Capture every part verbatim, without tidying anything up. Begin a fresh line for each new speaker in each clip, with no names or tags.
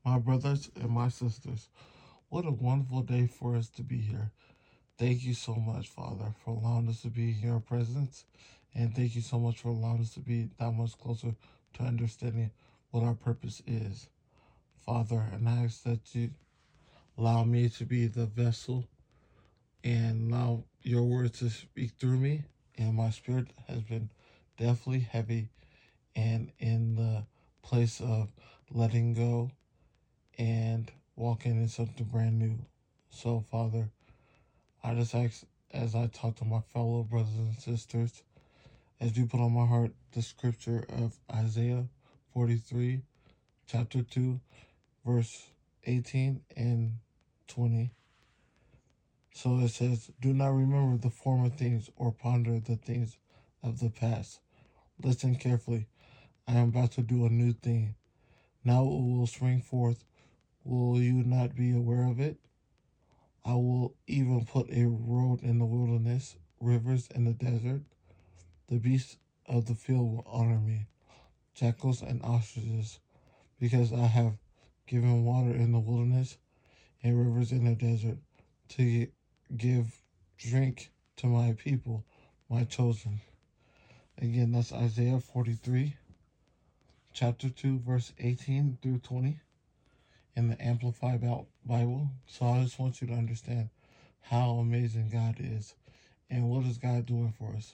My brothers and my sisters, what a wonderful day for us to be here. Thank you so much, Father, for allowing us to be in your presence. And thank you so much for allowing us to be that much closer to understanding what our purpose is. Father, and I ask that you allow me to be the vessel and allow your words to speak through me. And my spirit has been definitely heavy and in the place of letting go and walking in something brand new. So, Father, I just ask as I talk to my fellow brothers and sisters, as you put on my heart the scripture of Isaiah forty-three, chapter two, verse eighteen and twenty. So it says, do not remember the former things or ponder the things of the past. Listen carefully. I am about to do a new thing. Now it will spring forth. Will you not be aware of it? I will even put a road in the wilderness, rivers in the desert. The beasts of the field will honor me, jackals and ostriches, because I have given water in the wilderness and rivers in the desert to give drink to my people, my chosen. Again, that's Isaiah forty-three, chapter two, verse eighteen through twenty in the Amplified Bible. So I just want you to understand how amazing God is and what is God doing for us.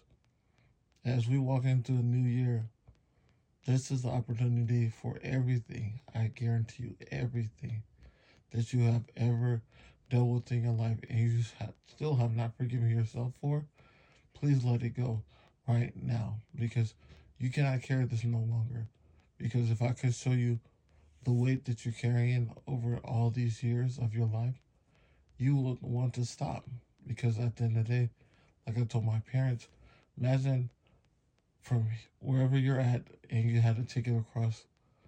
As we walk into a new year, this is the opportunity for everything. I guarantee you, everything that you have ever dealt with in your life and you have, still have not forgiven yourself for, please let it go right now, because you cannot carry this no longer. Because if I could show you the weight that you're carrying over all these years of your life, you would want to stop. Because at the end of the day, like I told my parents, imagine from wherever you're at and you had to take it across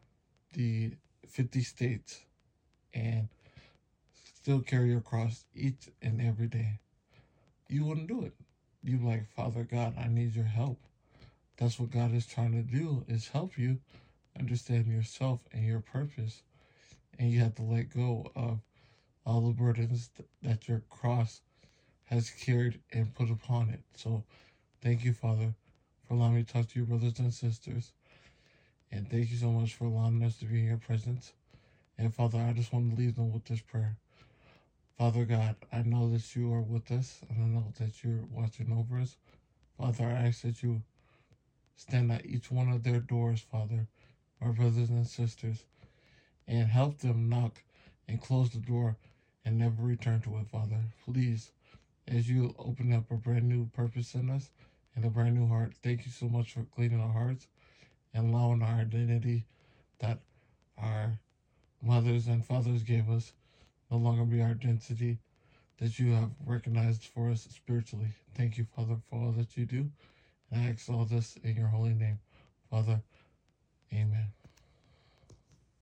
the fifty states and still carry across each and every day. You wouldn't do it. You'd be like, Father God, I need your help. That's what God is trying to do, is help you understand yourself and your purpose. And you have to let go of all the burdens that your cross has carried and put upon it. So thank you, Father, for allowing me to talk to your brothers and sisters. And thank you so much for allowing us to be in your presence. And Father, I just want to leave them with this prayer. Father God, I know that you are with us, and I know that you're watching over us. Father, I ask that you stand at each one of their doors, Father, our brothers and sisters, and help them knock and close the door and never return to it, Father. Please, as you open up a brand new purpose in us and a brand new heart, thank you so much for cleaning our hearts and allowing our identity that our mothers and fathers gave us no longer be our identity that you have recognized for us spiritually. Thank you, Father, for all that you do. And I ask all this in your holy name. Father, amen.